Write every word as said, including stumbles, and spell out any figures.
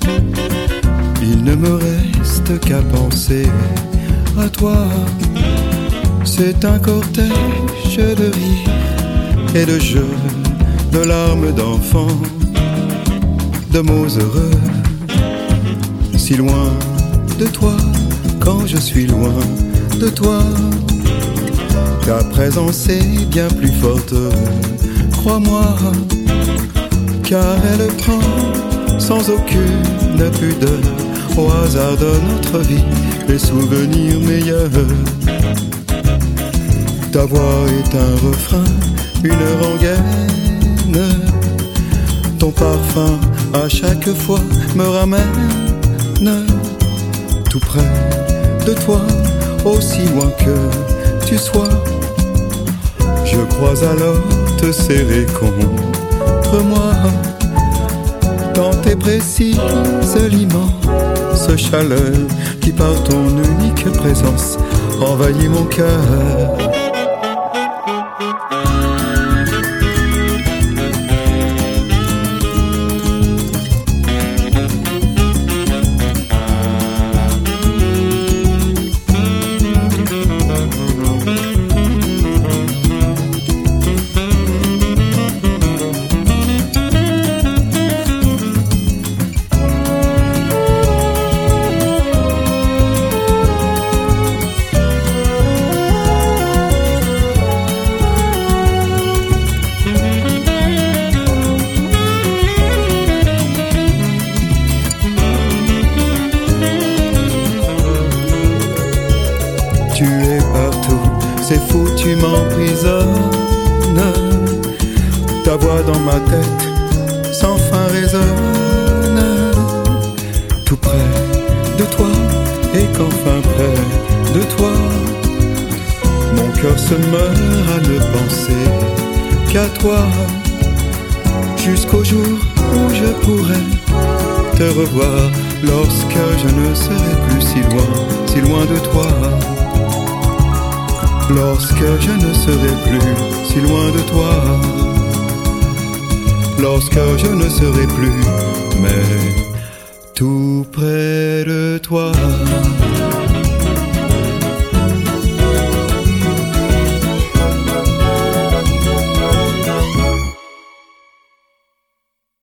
Il ne me reste qu'à penser à toi. C'est un cortège de rires et de jeux, de larmes d'enfants, de mots heureux. Si loin de toi, quand je suis loin de toi, ta présence est bien plus forte, crois-moi, car elle prend sans aucune pudeur au hasard de notre vie les souvenirs meilleurs. Ta voix est un refrain, une rengaine. Ton parfum à chaque fois me ramène tout près de toi, aussi loin que tu sois. Je crois alors te serrer contre moi. Dans tes précises l'immense chaleur qui par ton unique présence envahit mon cœur. Tu es partout, c'est fou, tu m'emprisonnes. Ta voix dans ma tête, sans fin résonne. Tout près de toi, et qu'enfin près de toi, mon cœur se meurt à ne penser qu'à toi. Jusqu'au jour où je pourrai te revoir, lorsque je ne serai plus si loin, si loin de toi. Lorsque je ne serai plus si loin de toi, lorsque je ne serai plus, mais tout près de toi.